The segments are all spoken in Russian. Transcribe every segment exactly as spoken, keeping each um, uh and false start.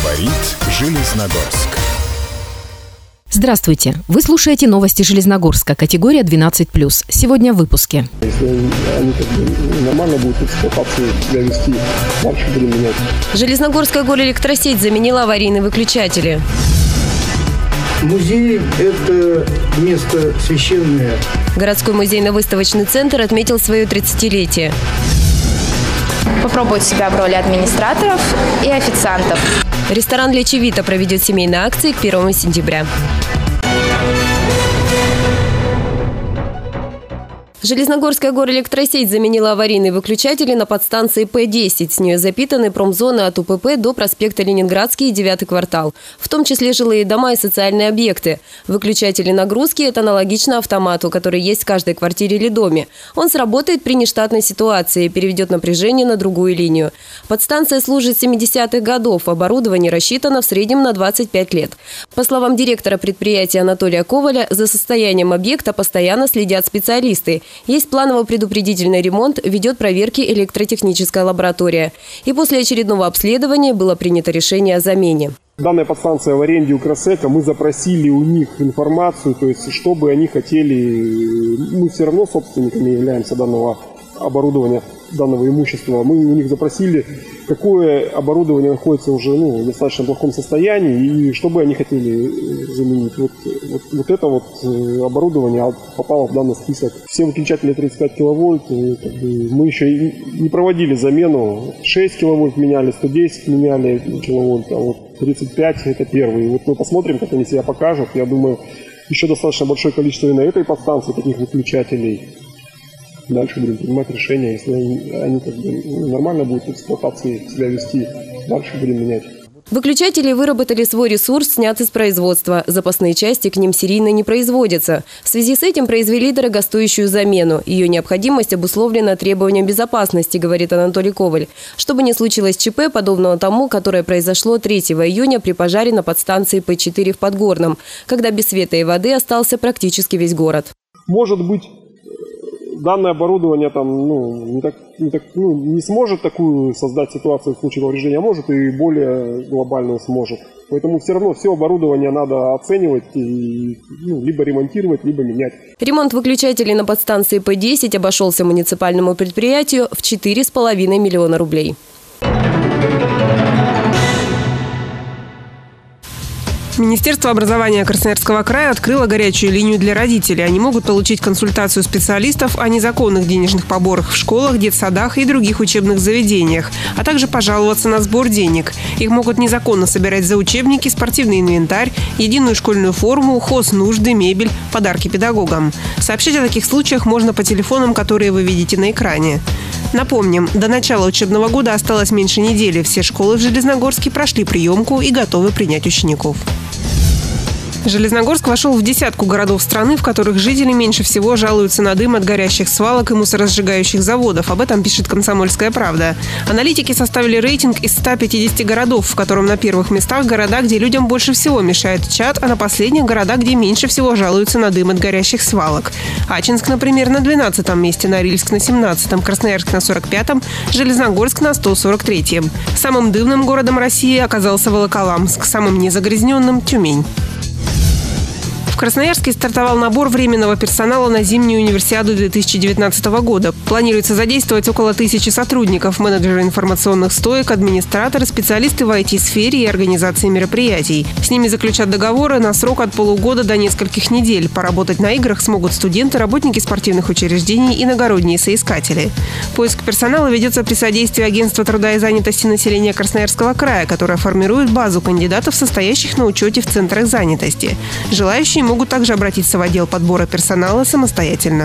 Говорит Железногорск. Здравствуйте! Вы слушаете новости Железногорска, категория двенадцать плюс. Сегодня в выпуске. Если они как бы нормально будут эксплуатацию себя вести, дальше будем менять. Железногорская горэлектросеть заменила аварийные выключатели. Музей – это место священное. Городской музейно-выставочный центр отметил свое тридцатилетие. Попробовать себя в роли администраторов и официантов. Ресторан «Лечи Вита» проведет семейные акции к первому сентября. Железногорская горэлектросеть заменила аварийные выключатели на подстанции П десять. С нее запитаны промзоны от У П П до проспекта Ленинградский и девятый квартал. В том числе жилые дома и социальные объекты. Выключатели нагрузки – это аналогично автомату, который есть в каждой квартире или доме. Он сработает при нештатной ситуации и переведет напряжение на другую линию. Подстанция служит с семидесятых годов. Оборудование рассчитано в среднем на двадцать пять лет. По словам директора предприятия Анатолия Коваля, за состоянием объекта постоянно следят специалисты. Есть планово-предупредительный ремонт, ведет проверки электротехническая лаборатория. И после очередного обследования было принято решение о замене. Данная подстанция в аренде у Кросека. Мы запросили у них информацию, то есть что бы они хотели. Мы все равно собственниками являемся данного оборудования, данного имущества. Мы у них запросили, какое оборудование находится уже ну, в достаточно плохом состоянии и что бы они хотели заменить. Вот, вот, вот это вот оборудование попало в данный список. Все выключатели тридцать пять киловольт. Как бы мы еще не проводили замену. шесть киловольт меняли, сто десять меняли киловольт, а вот тридцать пять это первый. Вот мы посмотрим, как они себя покажут. Я думаю, еще достаточно большое количество и на этой подстанции таких выключателей. Дальше будем принимать решения, если они, они как бы нормально будут в эксплуатации себя вести, дальше будем менять. Выключатели выработали свой ресурс, снят из производства. Запасные части к ним серийно не производятся. В связи с этим произвели дорогостоящую замену. Ее необходимость обусловлена требованием безопасности, говорит Анатолий Коваль. Чтобы не случилось Ч П, подобного тому, которое произошло третьего июня при пожаре на подстанции П четыре в Подгорном, когда без света и воды остался практически весь город. Может быть, данное оборудование там, ну, не, так, не, так, ну, не сможет такую создать ситуацию в случае повреждения, а может и более глобальную сможет. Поэтому все равно все оборудование надо оценивать и ну, либо ремонтировать, либо менять. Ремонт выключателей на подстанции П десять обошелся муниципальному предприятию в четыре с половиной миллиона рублей. Министерство образования Красноярского края открыло горячую линию для родителей. Они могут получить консультацию специалистов о незаконных денежных поборах в школах, детсадах и других учебных заведениях, а также пожаловаться на сбор денег. Их могут незаконно собирать за учебники, спортивный инвентарь, единую школьную форму, хознужды, мебель, подарки педагогам. Сообщить о таких случаях можно по телефонам, которые вы видите на экране. Напомним, до начала учебного года осталось меньше недели. Все школы в Железногорске прошли приемку и готовы принять учеников. Железногорск вошел в десятку городов страны, в которых жители меньше всего жалуются на дым от горящих свалок и мусоросжигающих заводов. Об этом пишет «Комсомольская правда». Аналитики составили рейтинг из ста пятидесяти городов, в котором на первых местах города, где людям больше всего мешает чад, а на последних – города, где меньше всего жалуются на дым от горящих свалок. Ачинск, например, на двенадцатом месте, Норильск на семнадцатом, Красноярск на сорок пятом, Железногорск на сто сорок третьем. Самым дымным городом России оказался Волоколамск, самым незагрязненным – Тюмень. В Красноярске стартовал набор временного персонала на зимнюю универсиаду две тысячи девятнадцатого года. Планируется задействовать около тысячи сотрудников, менеджеры информационных стоек, администраторы, специалисты в ай ти-сфере и организации мероприятий. С ними заключат договоры на срок от полугода до нескольких недель. Поработать на играх смогут студенты, работники спортивных учреждений и иногородние соискатели. Поиск персонала ведется при содействии Агентства труда и занятости населения Красноярского края, которое формирует базу кандидатов, состоящих на учете в центрах занятости. Желающие могут также обратиться в отдел подбора персонала самостоятельно.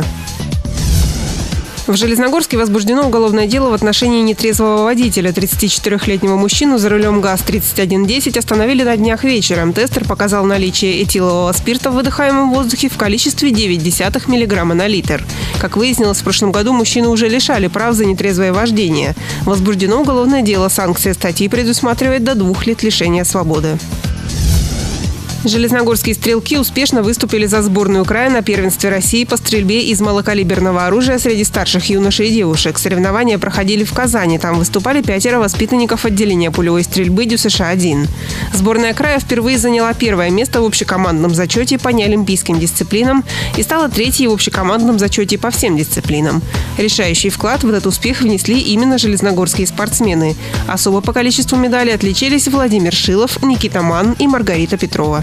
В Железногорске возбуждено уголовное дело в отношении нетрезвого водителя. тридцатичетырёхлетнего мужчину за рулем ГАЗ тридцать один десять остановили на днях вечером. Тестер показал наличие этилового спирта в выдыхаемом воздухе в количестве девять десятых миллиграмма на литр. Как выяснилось, в прошлом году мужчину уже лишали прав за нетрезвое вождение. Возбуждено уголовное дело. Санкция статьи предусматривает до двух лет лишения свободы. Железногорские стрелки успешно выступили за сборную края на первенстве России по стрельбе из малокалиберного оружия среди старших юношей и девушек. Соревнования проходили в Казани. Там выступали пятеро воспитанников отделения пулевой стрельбы ДЮСШ один. Сборная края впервые заняла первое место в общекомандном зачете по неолимпийским дисциплинам и стала третьей в общекомандном зачете по всем дисциплинам. Решающий вклад в этот успех внесли именно железногорские спортсмены. Особо по количеству медалей отличились Владимир Шилов, Никита Ман и Маргарита Петрова.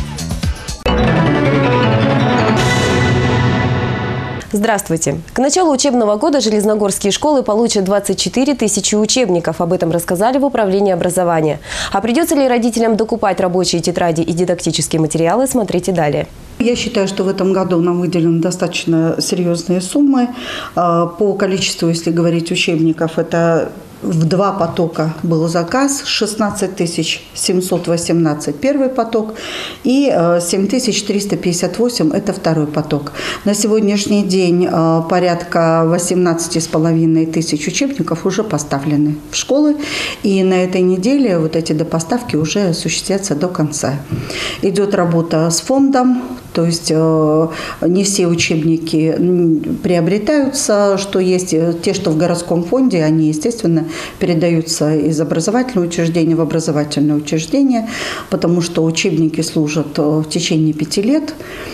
Здравствуйте. К началу учебного года железногорские школы получат двадцать четыре тысячи учебников. Об этом рассказали в управлении образования. А придется ли родителям докупать рабочие тетради и дидактические материалы, смотрите далее. Я считаю, что в этом году нам выделены достаточно серьезные суммы. По количеству, если говорить, учебников, это в два потока был заказ, шестнадцать тысяч семьсот восемнадцать первый поток и семь тысяч триста пятьдесят восемь это второй поток. На сегодняшний день порядка восемнадцать с половиной тысяч учебников уже поставлены в школы, и на этой неделе вот эти допоставки уже осуществятся до конца. Идет работа с фондом, то есть не все учебники приобретаются, что есть те, что в городском фонде, они, естественно, передаются из образовательного учреждения в образовательное учреждение, потому что учебники служат в течение пяти лет,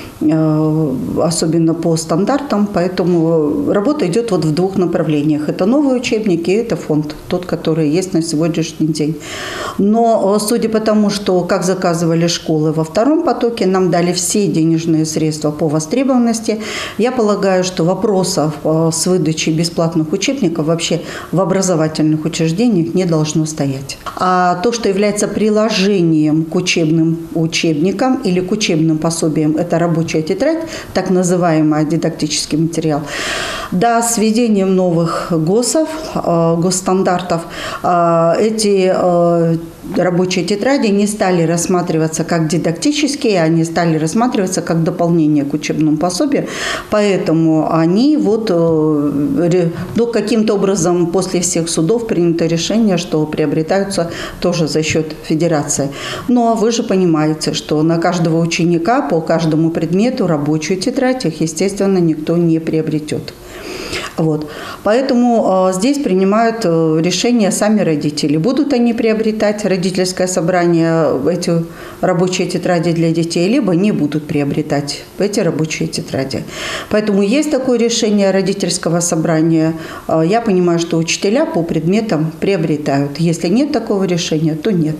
особенно по стандартам, поэтому работа идет вот в двух направлениях. Это новые учебники, это фонд, тот, который есть на сегодняшний день. Но судя по тому, что как заказывали школы во втором потоке, нам дали все денежные средства по востребованности, я полагаю, что вопросов с выдачей бесплатных учебников вообще в образовательных учреждениях не должно стоять. А то, что является приложением к учебным учебникам или к учебным пособиям, это рабочая тетрадь, так называемый дидактический материал. Да, с введением новых ГОСов, госстандартов, эти рабочие тетради не стали рассматриваться как дидактические, они стали рассматриваться как дополнение к учебному пособию, поэтому они вот ну, каким-то образом после всех судов принято решение, что приобретаются тоже за счет федерации. Но вы же понимаете, что на каждого ученика по каждому предмету рабочую тетрадь их, естественно, никто не приобретет. Вот. Поэтому э, здесь принимают э, решение сами родители. Будут они приобретать родительское собрание эти рабочие тетради для детей, либо не будут приобретать эти рабочие тетради. Поэтому есть такое решение родительского собрания. Э, я понимаю, что учителя по предметам приобретают. Если нет такого решения, то нет.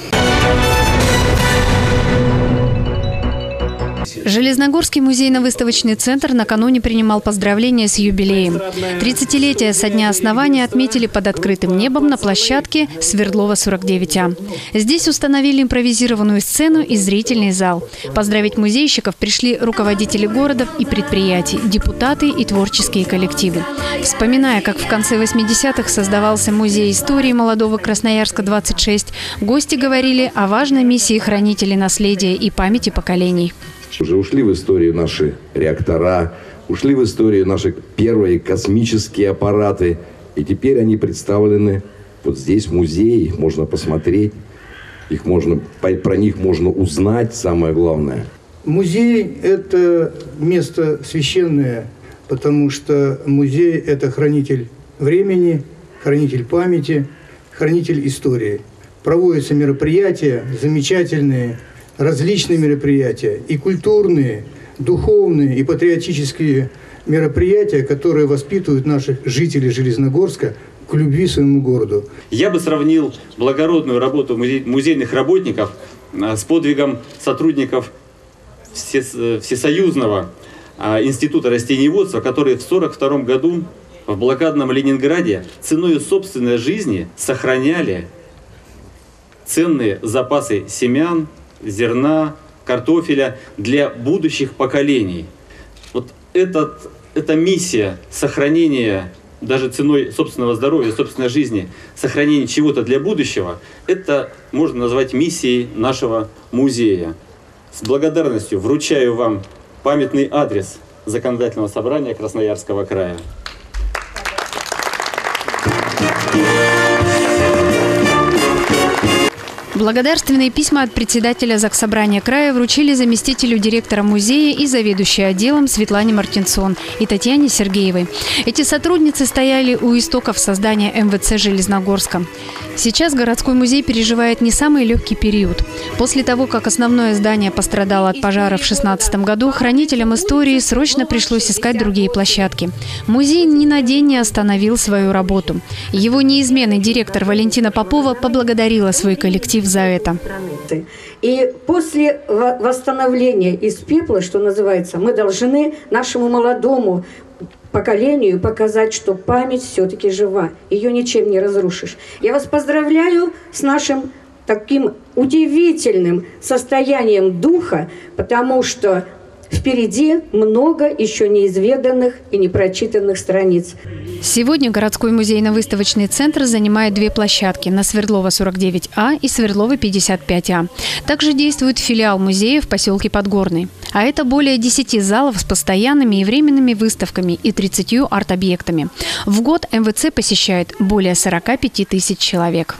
Железногорский музейно-выставочный центр накануне принимал поздравления с юбилеем. тридцатилетие со дня основания отметили под открытым небом на площадке Свердлова сорок девять А. Здесь установили импровизированную сцену и зрительный зал. Поздравить музейщиков пришли руководители городов и предприятий, депутаты и творческие коллективы. Вспоминая, как в конце восьмидесятых создавался музей истории молодого Красноярска двадцать шесть, гости говорили о важной миссии хранителей наследия и памяти поколений. Уже ушли в историю наши реактора, ушли в историю наши первые космические аппараты. И теперь они представлены вот здесь, в музее, их можно посмотреть, их можно, про них можно узнать, самое главное. Музей – это место священное, потому что музей – это хранитель времени, хранитель памяти, хранитель истории. Проводятся мероприятия замечательные, различные мероприятия, и культурные, духовные, и патриотические мероприятия, которые воспитывают наших жителей Железногорска к любви к своему городу. Я бы сравнил благородную работу музейных работников с подвигом сотрудников Всесоюзного института растениеводства, которые в сорок втором году в блокадном Ленинграде ценой собственной жизни сохраняли ценные запасы семян, зерна, картофеля для будущих поколений. Вот этот, эта миссия сохранения, даже ценой собственного здоровья, собственной жизни, сохранения чего-то для будущего, это можно назвать миссией нашего музея. С благодарностью вручаю вам памятный адрес Законодательного собрания Красноярского края. Благодарственные письма от председателя Заксобрания края вручили заместителю директора музея и заведующей отделом Светлане Мартинсон и Татьяне Сергеевой. Эти сотрудницы стояли у истоков создания эм вэ цэ Железногорска. Сейчас городской музей переживает не самый легкий период. После того, как основное здание пострадало от пожара в две тысячи шестнадцатом году, хранителям истории срочно пришлось искать другие площадки. Музей ни на день не остановил свою работу. Его неизменный директор Валентина Попова поблагодарила свой коллектив за это. И после восстановления из пепла, что называется, мы должны нашему молодому поколению показать, что память все-таки жива. Ее ничем не разрушишь. Я вас поздравляю с нашим таким удивительным состоянием духа, потому что впереди много еще неизведанных и непрочитанных страниц. Сегодня городской музейно-выставочный центр занимает две площадки на Свердлова сорок девять А и Свердлова пятьдесят пять А. Также действует филиал музея в поселке Подгорный. А это более десяти залов с постоянными и временными выставками и тридцатью арт-объектами. В год эм вэ цэ посещает более сорока пяти тысяч человек.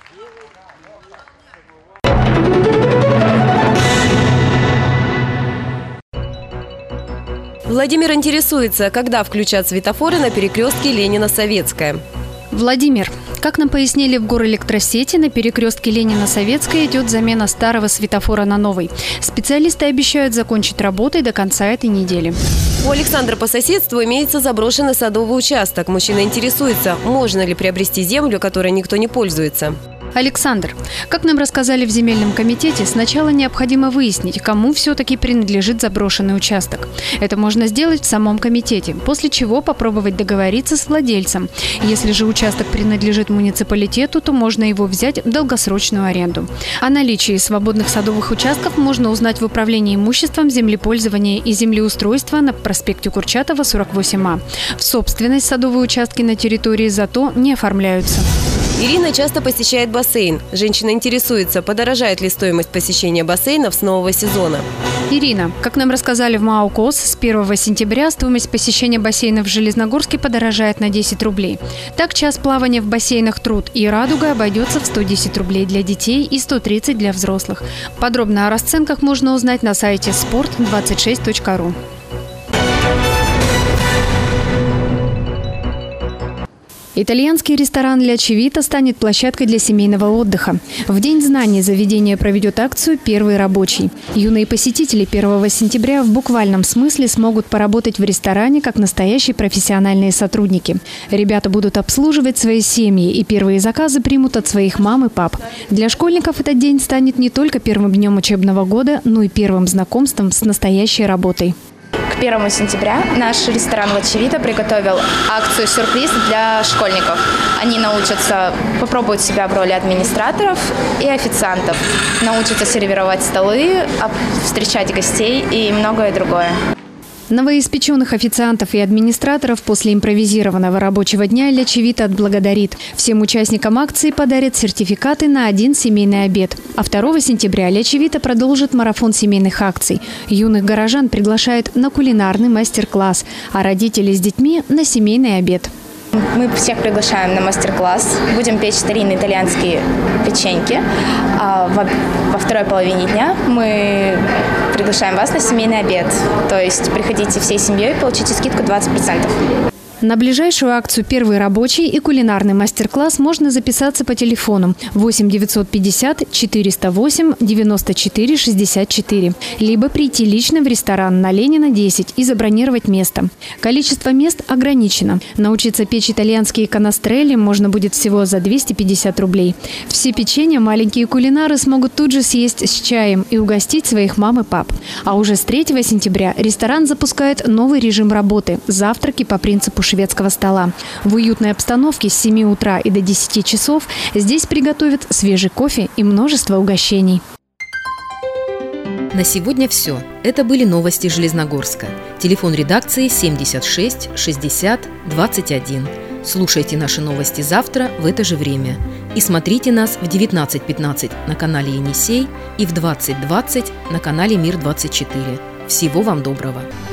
Владимир интересуется, когда включат светофоры на перекрестке Ленина-Советская. Владимир, как нам пояснили в Горэлектросети, на перекрестке Ленина-Советская идет замена старого светофора на новый. Специалисты обещают закончить работы до конца этой недели. У Александра по соседству имеется заброшенный садовый участок. Мужчина интересуется, можно ли приобрести землю, которой никто не пользуется. Александр, как нам рассказали в земельном комитете, сначала необходимо выяснить, кому все-таки принадлежит заброшенный участок. Это можно сделать в самом комитете, после чего попробовать договориться с владельцем. Если же участок принадлежит муниципалитету, то можно его взять в долгосрочную аренду. О наличии свободных садовых участков можно узнать в управлении имуществом землепользования и землеустройства на проспекте Курчатова, сорок восемь А. В собственность садовые участки на территории зато не оформляются. Ирина часто посещает бассейн. Женщина интересуется, подорожает ли стоимость посещения бассейнов с нового сезона. Ирина, как нам рассказали в МАО КОС, с первого сентября стоимость посещения бассейнов в Железногорске подорожает на десять рублей. Так, час плавания в бассейнах «Труд» и «Радуга» обойдется в сто десять рублей для детей и сто тридцать для взрослых. Подробно о расценках можно узнать на сайте спорт двадцать шесть точка ру. Итальянский ресторан «Ля Чивита» станет площадкой для семейного отдыха. В День знаний заведение проведет акцию «Первый рабочий». Юные посетители первого сентября в буквальном смысле смогут поработать в ресторане как настоящие профессиональные сотрудники. Ребята будут обслуживать свои семьи и первые заказы примут от своих мам и пап. Для школьников этот день станет не только первым днем учебного года, но и первым знакомством с настоящей работой. К первому сентября наш ресторан «Ля Чивита» приготовил акцию «Сюрприз» для школьников. Они научатся, попробовать себя в роли администраторов и официантов, научатся сервировать столы, встречать гостей и многое другое. Новоиспеченных официантов и администраторов после импровизированного рабочего дня «Ля Чивита» отблагодарит. Всем участникам акции подарят сертификаты на один семейный обед. А второго сентября «Ля Чивита» продолжит марафон семейных акций. Юных горожан приглашают на кулинарный мастер-класс, а родителей с детьми – на семейный обед. Мы всех приглашаем на мастер-класс. Будем печь старинные итальянские печеньки. А во второй половине дня мы приглашаем вас на семейный обед. То есть приходите всей семьей и получите скидку двадцать процентов. На ближайшую акцию «Первый рабочий» и кулинарный мастер-класс можно записаться по телефону восемь девятьсот пятьдесят четыреста восемь девяносто четыре шестьдесят четыре, либо прийти лично в ресторан на Ленина десять и забронировать место. Количество мест ограничено. Научиться печь итальянские канастрелли можно будет всего за двести пятьдесят рублей. Все печенья маленькие кулинары смогут тут же съесть с чаем и угостить своих мам и пап. А уже с третьего сентября ресторан запускает новый режим работы – завтраки по принципу шведского стола. В уютной обстановке с семи утра и до десяти часов здесь приготовят свежий кофе и множество угощений. На сегодня все. Это были новости Железногорска. Телефон редакции семьдесят шесть шестьдесят двадцать один. Слушайте наши новости завтра в это же время. И смотрите нас в девятнадцать пятнадцать на канале Енисей и в двадцать двадцать на канале Мир двадцать четыре. Всего вам доброго!